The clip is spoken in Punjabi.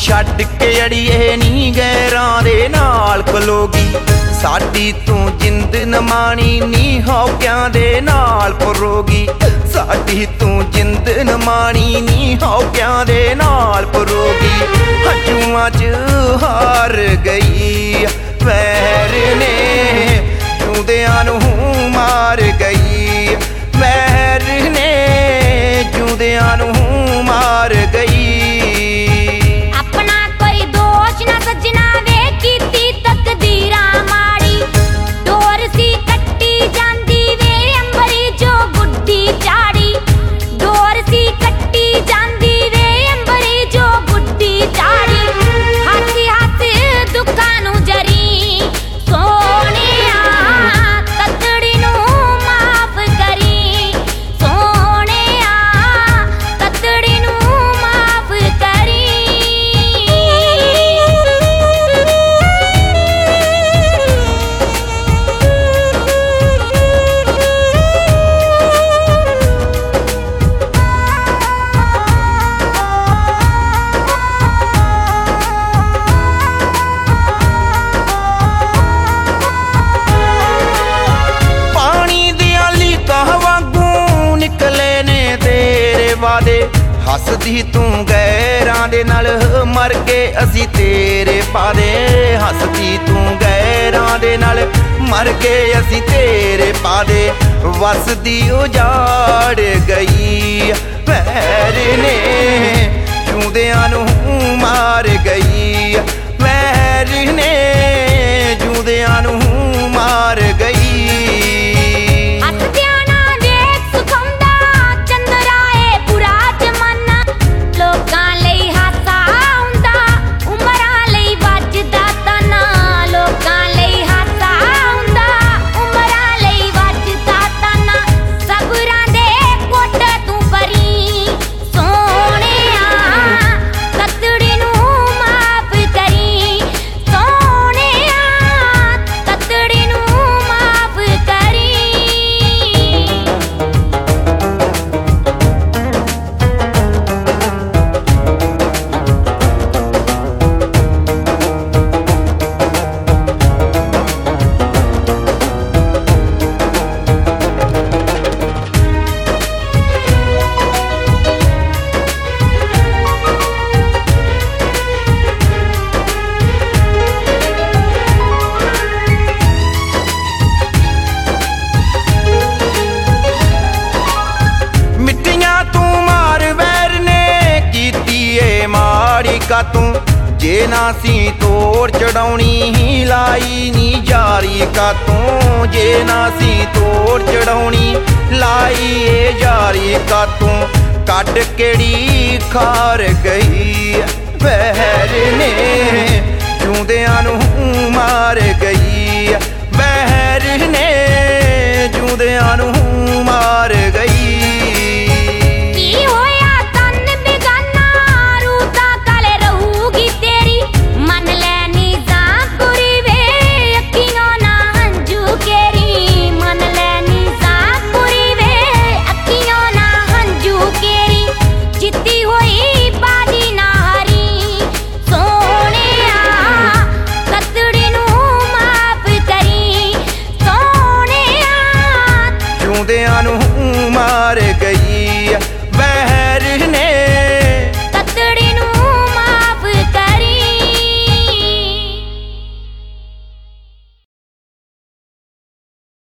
ਛੱਡ ਕੇ ਅੜੀਏ ਨੀ ਗੈਰਾਂ ਦੇ ਨਾਲ ਖਲੋਗੀ। ਸਾਡੀ ਤੂੰ ਜਿੰਦ न ਮਾਣੀ ਨੀ ਹੌਕਿਆਂ ਦੇ ਨਾਲ ਪਰੋਗੀ। ਸਾਡੀ ਤੂੰ ਜਿੰਦ न ਮਾਣੀ ਨੀ ਹੌਕਿਆਂ ਦੇ ਨਾਲ ਪਰੋਗੀ। ਹੰਝੂਆਂ 'ਚ ਹਾਰ ਗਈ ਵੈਰ ਨੇ ਜੂੰਦਿਆਂ ਨੂੰ ਮਾਰ ਗਈ। ਵੈਰ ਨੇ ਜੂੰਦਿਆਂ ਨੂੰ ਮਾਰ ਗਈ। अपना कोई दोष ना सजना वे कीती तकदीरां माड़ी। डोर सी कट्टी जांदी वे अंबरी जो गुड्डी चाड़ी। डोर सी कट्टी जांदी वे अंबरी जो गुड्डी चाड़ी। हाथी हाथ दुखां नूं जरी सोहणिया ततड़ी नूं माफ करी। सोहणिया ततड़ी नूं माफ करी। ਪਾਣੀ ਦੀਆਂ ਲੀਕਾਂ ਵਾਂਗੂ ਨਿਕਲੇ ਨੇ ਤੇਰੇ ਵਾਦੇ। ਹੱਸਦੀ ਤੂੰ ਗੈਰਾਂ ਦੇ ਨਾਲ ਮਰ ਕੇ ਅਸੀਂ ਤੇਰੇ ਪਾਦੇ। ਹੱਸਦੀ ਤੂੰ ਗੈਰਾਂ ਦੇ ਨਾਲ ਮਰ ਕੇ ਅਸੀਂ ਤੇਰੇ ਪਾਦੇ। ਵਸਦੀ ਉਜਾੜ ਗਈ ਵੈਰ ਨੇ ਜੂੰਦਿਆਂ ਨੂੰ ਮਾਰ ਗਈ। ਵੈਰ ਨੇ ਜੂੰਦਿਆਂ ਨੂੰ ਮਾਰ ਗਈ। ਹੱਸਦਿਆਂ ਨਾ ਵੇਖ ਸੁਖਾਉਂਦਾ ਚੰਦਰਾ ਏ ਬੁਰਾ ਜ਼ਮਾਨਾ। ਲੋਕਾਂ ਲਈ ਹਾਸਾ ਹੁੰਦਾ ਉਮਰਾਂ ਲਈ ਵੱਜਦਾ ਤਾਨਾ। ਲੋਕਾਂ ਲਈ ਹਾਸਾ ਹੁੰਦਾ ਉਮਰਾਂ ਲਈ ਵੱਜਦਾ ਤਾਨਾ। ਸਬਰਾਂ ਦੇ ਕੋਟ ਤੂੰ ਭਰੀ ਸੋਹਣਿਆ ਤਤੜੀ ਨੂੰ ਮਾਫ ਕਰੀ। ਸੋਹਣਿਆ ਤਤੜੀ ਨੂੰ ਮਾਫ ਕਰੀ। ਮਿੱਟੀਆਂ ਤੂੰ ਮਾਰ ਵੈਰ ਨੇ ਕੀਤੀ ਏ ਮਾੜੀ ਕਾ ਤੂੰ। ਜੇ ਨਾ ਸੀ ਤੋੜ ਚੜਾਉਣੀ ਹੀ ਲਾਈ ਨੀ ਜਾਰੀ ਕਾ ਤੂੰ। ਜੇ ਨਾ ਸੀ ਤੋੜ ਚੜਾਉਣੀ ਲਾਈ ਏ ਜਾਰੀ ਕਾ ਤੂੰ। ਕੱਢ ਕਿਹੜੀ ਖਾਰ ਗਈ ਵੈਰ ਨੇ ਜੂੰਦਿਆਂ ਨੂੰ ਮਾਰ ਗਈ।